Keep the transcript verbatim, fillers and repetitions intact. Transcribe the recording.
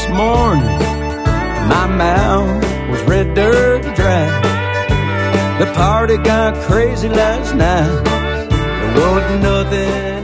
this morning, my mouth was red dirt dry. The party got crazy last night. There wasn't nothing